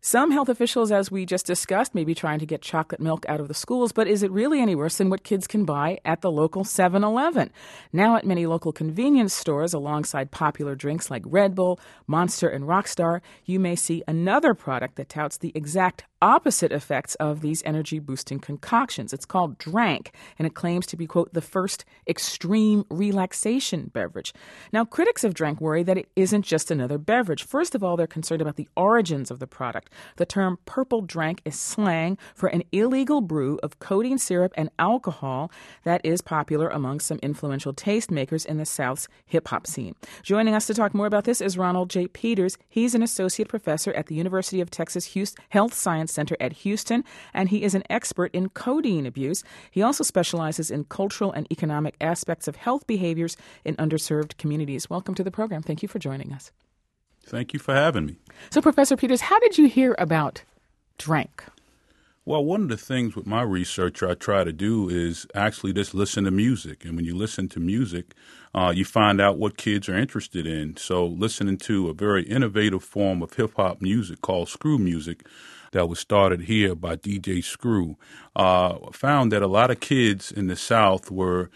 Some health officials, as we just discussed, may be trying to get chocolate milk out of the schools, but is it really any worse than what kids can buy at the local 7-Eleven? Now at many local convenience stores, alongside popular drinks like Red Bull, Monster, and Rockstar, you may see another product that touts the exact opposite effects of these energy-boosting concoctions. It's called Drank, and it claims to be, quote, the first extreme relaxation beverage. Now, critics of Drank worry that it isn't just another beverage. First of all, they're concerned about the origins of the product. The term purple drank is slang for an illegal brew of codeine syrup and alcohol that is popular among some influential tastemakers in the South's hip-hop scene. Joining us to talk more about this is Ronald J. Peters. He's an associate professor at the University of Texas Houston Health Science Center at Houston, and he is an expert in codeine abuse. He also specializes in cultural and economic aspects of health behaviors in underserved communities. Welcome to the program. Thank you for joining us. Thank you for having me. So, Professor Peters, how did you hear about Drank? Well, one of the things with my research I try to do is actually just listen to music. And when you listen to music, you find out what kids are interested in. So listening to a very innovative form of hip-hop music called screw music that was started here by DJ Screw, found that a lot of kids in the South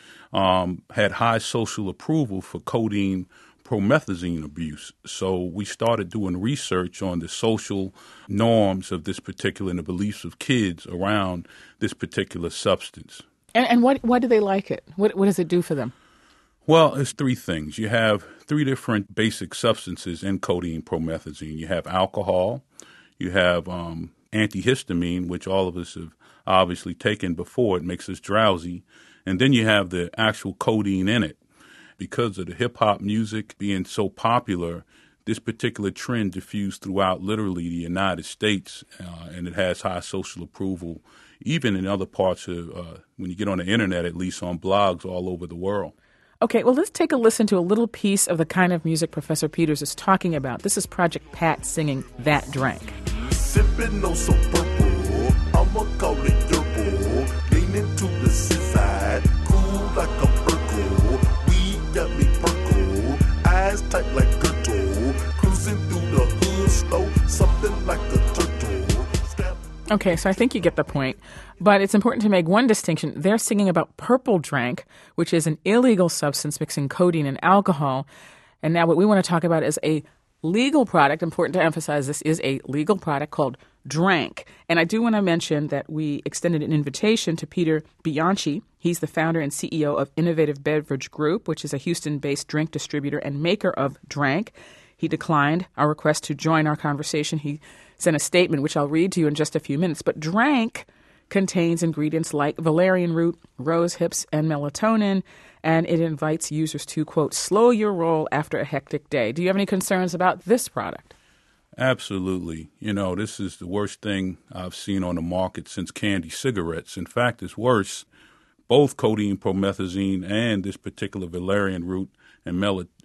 had high social approval for codeine promethazine abuse. So we started doing research on the social norms of this particular and the beliefs of kids around this particular substance. And why do they like it? What does it do for them? Well, it's three things. You have three different basic substances in codeine promethazine. You have alcohol, you have antihistamine, which all of us have obviously taken before. It makes us drowsy. And then you have the actual codeine in it. Because of the hip-hop music being so popular, this particular trend diffused throughout literally the United States, and it has high social approval, even in other parts of, when you get on the internet, at least on blogs all over the world. Okay, well, let's take a listen to a little piece of the kind of music Professor Peters is talking about. This is Project Pat singing That Drank. Sipping on so purple, I'ma call it Yerbo, leaning to the side, cool like a Urkel, weed got me purple, eyes tight like Gertle, cruising through the hood slow, something like a turtle. Okay, so I think you get the point, but it's important to make one distinction. They're singing about Purple Drank, which is an illegal substance mixing codeine and alcohol, and now what we want to talk about is a legal product. Important to emphasize this is a legal product called Drank. And I do want to mention that we extended an invitation to Peter Bianchi. He's the founder and CEO of Innovative Beverage Group, which is a Houston-based drink distributor and maker of Drank. He declined our request to join our conversation. He sent a statement, which I'll read to you in just a few minutes. But Drank contains ingredients like valerian root, rose hips, and melatonin, and it invites users to, quote, slow your roll after a hectic day. Do you have any concerns about this product? Absolutely. You know, this is the worst thing I've seen on the market since candy cigarettes. In fact, it's worse. Both codeine promethazine and this particular valerian root and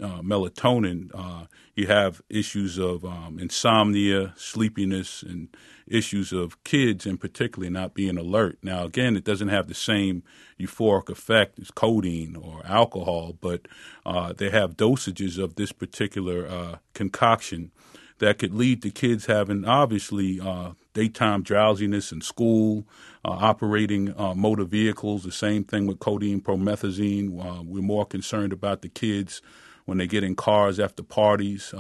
melatonin, you have issues of insomnia, sleepiness, and issues of kids in particular not being alert. Now, again, it doesn't have the same euphoric effect as codeine or alcohol, but they have dosages of this particular concoction that could lead to kids having, obviously, daytime drowsiness in school, operating motor vehicles. The same thing with codeine promethazine. We're more concerned about the kids when they get in cars after parties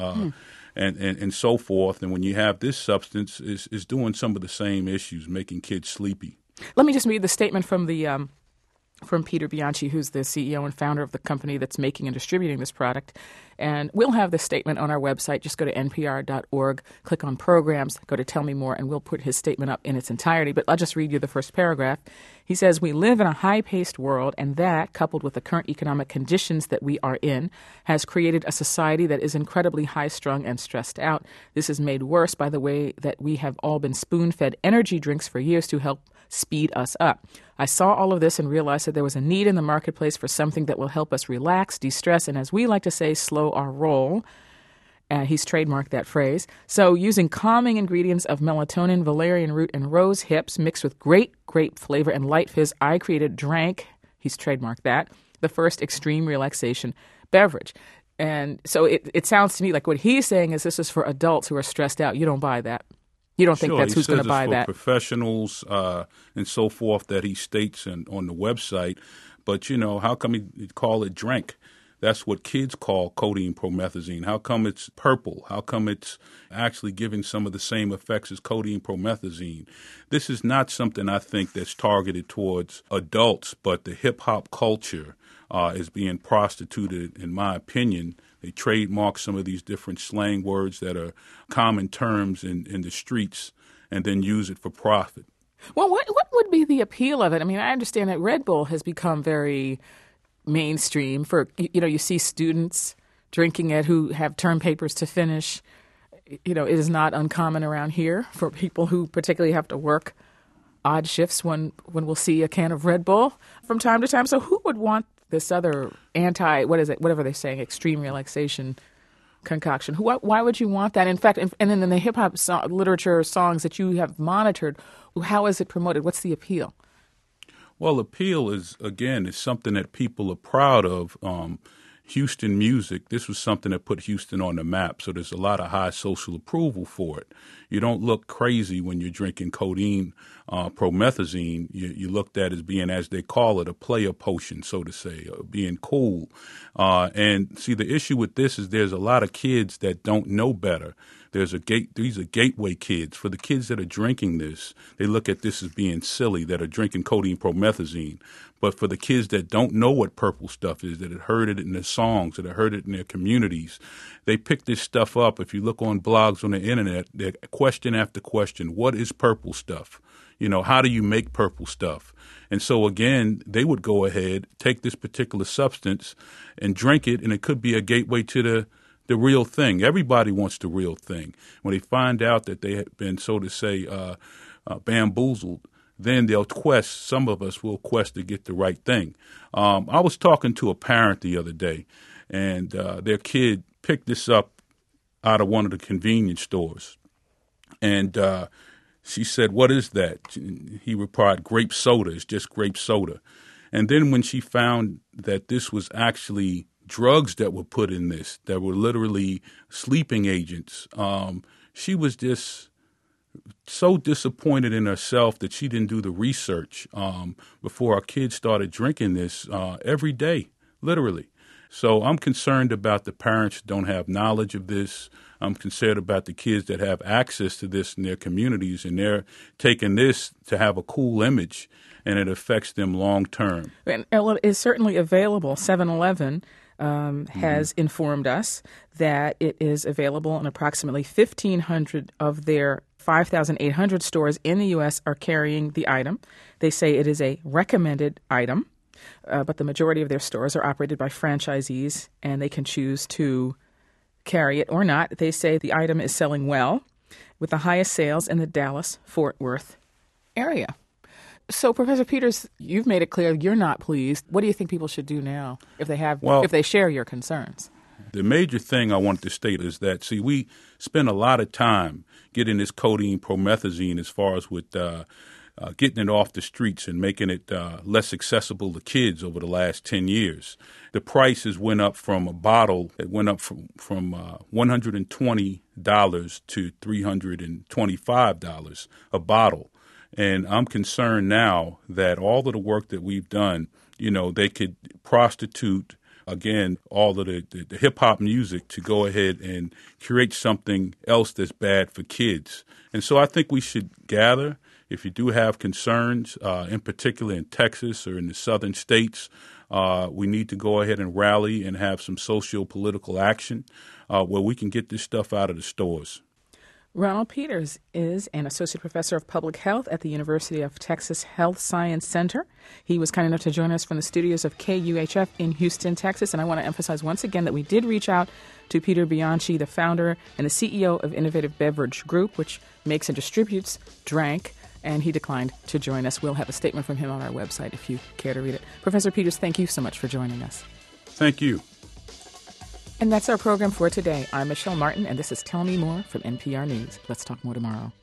and so forth. And when you have this substance, it's doing some of the same issues, making kids sleepy. Let me just read the statement from the from Peter Bianchi, who's the CEO and founder of the company that's making and distributing this product. And we'll have this statement on our website. Just go to npr.org, click on programs, go to Tell Me More, and we'll put his statement up in its entirety. But I'll just read you the first paragraph. He says, "We live in a high-paced world, and that, coupled with the current economic conditions that we are in, has created a society that is incredibly high-strung and stressed out. This is made worse by the way that we have all been spoon-fed energy drinks for years to help speed us up. I saw all of this and realized that there was a need in the marketplace for something that will help us relax, de-stress, and as we like to say, slow our roll." He's trademarked that phrase. So using calming ingredients of melatonin, valerian root, and rose hips mixed with great grape flavor and light fizz, I created Drank, he's trademarked that, the first extreme relaxation beverage. And so it sounds to me like what he's saying is this is for adults who are stressed out. You don't buy that. You don't think Sure, that's who's going to buy for that? Professionals and so forth that he states on the website. But, how come he call it drink? That's what kids call codeine promethazine. How come it's purple? How come it's actually giving some of the same effects as codeine promethazine? This is not something I think that's targeted towards adults, but the hip-hop culture is being prostituted, in my opinion. They trademark some of these different slang words that are common terms in the streets and then use it for profit. Well, what would be the appeal of it? I mean, I understand that Red Bull has become very mainstream for, you see students drinking it who have term papers to finish. It is not uncommon around here for people who particularly have to work odd shifts when we'll see a can of Red Bull from time to time. So who would want this other whatever they're saying, extreme relaxation concoction? Why would you want that? In fact, and then in the hip-hop literature songs that you have monitored, how is it promoted? What's the appeal? Well, appeal is something that people are proud of. Houston music, this was something that put Houston on the map, so there's a lot of high social approval for it. You don't look crazy when you're drinking codeine promethazine. You looked at as being, as they call it, a player potion, so to say, being cool. And see, the issue with this is there's a lot of kids that don't know better. These are gateway kids. For the kids that are drinking this, they look at this as being silly, that are drinking codeine promethazine. But for the kids that don't know what purple stuff is, that have heard it in their songs, that have heard it in their communities, they pick this stuff up. If you look on blogs on the internet, they're question after question, what is purple stuff? How do you make purple stuff? And so, again, they would go ahead, take this particular substance and drink it, and it could be a gateway to the real thing. Everybody wants the real thing. When they find out that they have been, so to say, bamboozled, then some of us will quest to get the right thing. I was talking to a parent the other day, and their kid picked this up out of one of the convenience stores. And she said, "What is that?" He replied, "Grape soda. It's just grape soda." And then when she found that this was actually drugs that were put in this, that were literally sleeping agents, she was just so disappointed in herself that she didn't do the research before our kids started drinking this every day, literally. So I'm concerned about the parents who don't have knowledge of this. I'm concerned about the kids that have access to this in their communities, and they're taking this to have a cool image, and it affects them long term. And it's certainly available. 7-Eleven has informed us that it is available in approximately 1,500 of their 5,800 stores in the U.S. are carrying the item. They say it is a recommended item, but the majority of their stores are operated by franchisees, and they can choose to carry it or not. They say the item is selling well, with the highest sales in the Dallas-Fort Worth area. So, Professor Peters, you've made it clear you're not pleased. What do you think people should do now if they share your concerns? The major thing I wanted to state is that, we spend a lot of time getting this codeine promethazine as far as with getting it off the streets and making it less accessible to kids over the last 10 years. The prices went up from a bottle. It went up from $120 to $325 a bottle. And I'm concerned now that all of the work that we've done, they could prostitute, again, all of the hip-hop music to go ahead and create something else that's bad for kids. And so I think we should gather. If you do have concerns, in particular in Texas or in the southern states, we need to go ahead and rally and have some socio-political action where we can get this stuff out of the stores. Ronald Peters is an associate professor of public health at the University of Texas Health Science Center. He was kind enough to join us from the studios of KUHF in Houston, Texas. And I want to emphasize once again that we did reach out to Peter Bianchi, the founder and the CEO of Innovative Beverage Group, which makes and distributes Drank, and he declined to join us. We'll have a statement from him on our website if you care to read it. Professor Peters, thank you so much for joining us. Thank you. And that's our program for today. I'm Michelle Martin, and this is Tell Me More from NPR News. Let's talk more tomorrow.